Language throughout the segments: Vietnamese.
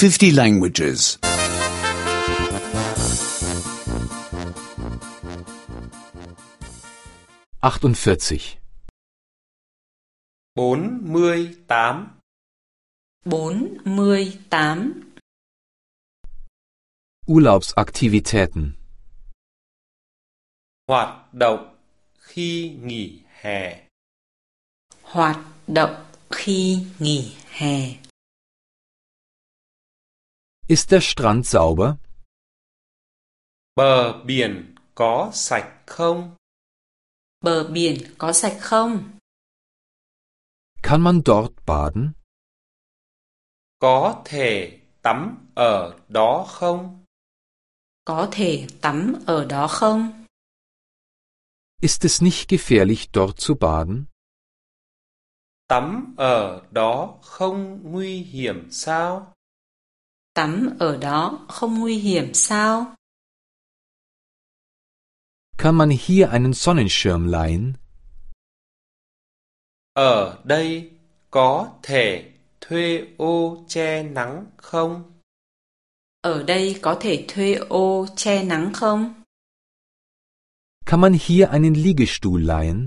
50 languages. 48. 48. 48. Urlaubsaktivitäten. Hoạt động khi nghỉ hè. Hoạt động khi nghỉ hè. Ist der Strand sauber? Bờ biển có sạch không? Bờ biển có sạch không? Kann man dort baden? Có thể tắm ở đó không? Có thể tắm ở đó không? Ist es nicht gefährlich, dort zu baden? Tắm ở đó không nguy hiểm sao? Tắm ở đó không nguy hiểm sao? Kann man hier einen Sonnenschirm leihen? Ở đây có thể thuê ô che nắng không? Ở đây có thể thuê ô che nắng không? Kann man hier einen Liegestuhl leihen?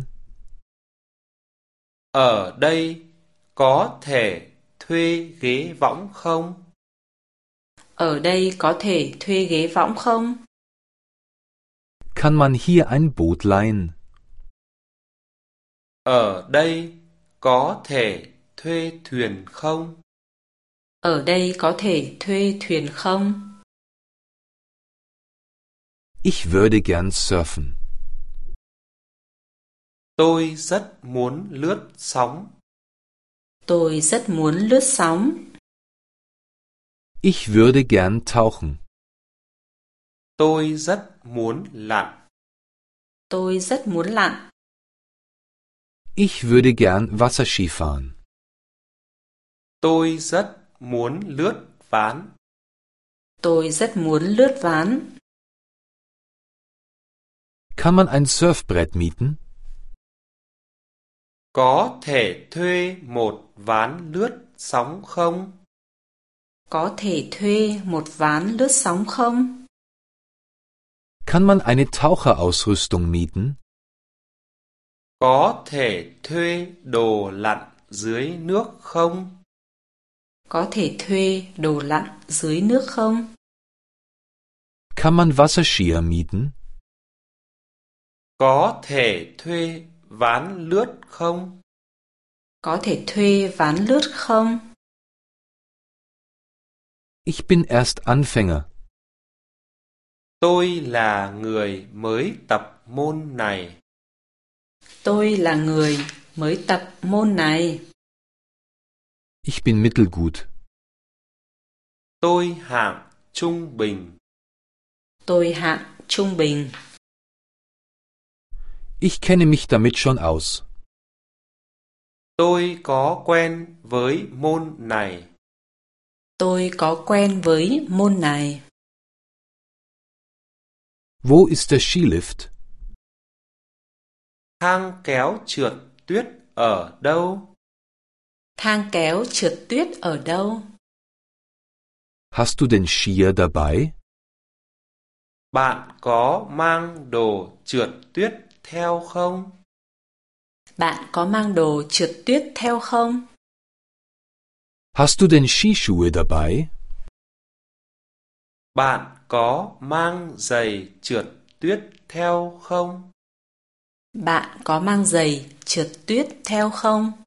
Ở đây có thể thuê ghế võng không? Ở đây có thể thuê ghế võng không? Kann man hier ein Boot leihen? Ở đây có thể thuê thuyền không? Ở đây có thể thuê thuyền không? Ich würde gern surfen. Tôi rất muốn lướt sóng. Tôi rất muốn lướt sóng. Ich würde gern tauchen. Tôi rất muốn lặn. Tôi rất muốn lặn. Ich würde gern Wasserski fahren. Tôi rất muốn lướt ván. Tôi rất muốn lướt ván. Kann man ein Surfbrett mieten? Có thể thuê một ván lướt sóng không? Có thể thuê một ván lướt sóng không? Kann man eine Taucherausrüstung mieten? Có thể thuê đồ lặn dưới nước không? Có thể thuê đồ lặn dưới nước không? Kann man Wasserskier mieten? Có thể thuê ván lướt không? Có thể thuê ván lướt không? Ich bin erst Anfänger. Tôi là người mới tập môn này. Tôi là người mới tập môn này. Ich bin mittelgut. Tôi hạng trung bình. Tôi hạng trung bình. Ich kenne mich damit schon aus. Tôi có quen với môn này. Tôi có quen với môn này. Wo ist der Skilift? Thang kéo trượt tuyết ở đâu? Thang kéo trượt tuyết ở đâu? Hast du den Skier dabei? Bạn có mang đồ trượt tuyết theo không? Bạn có mang đồ trượt tuyết theo không? Hast du den Skischuhe dabei? Bạn có mang giày trượt tuyết theo không? Bạn có mang giày trượt tuyết theo không?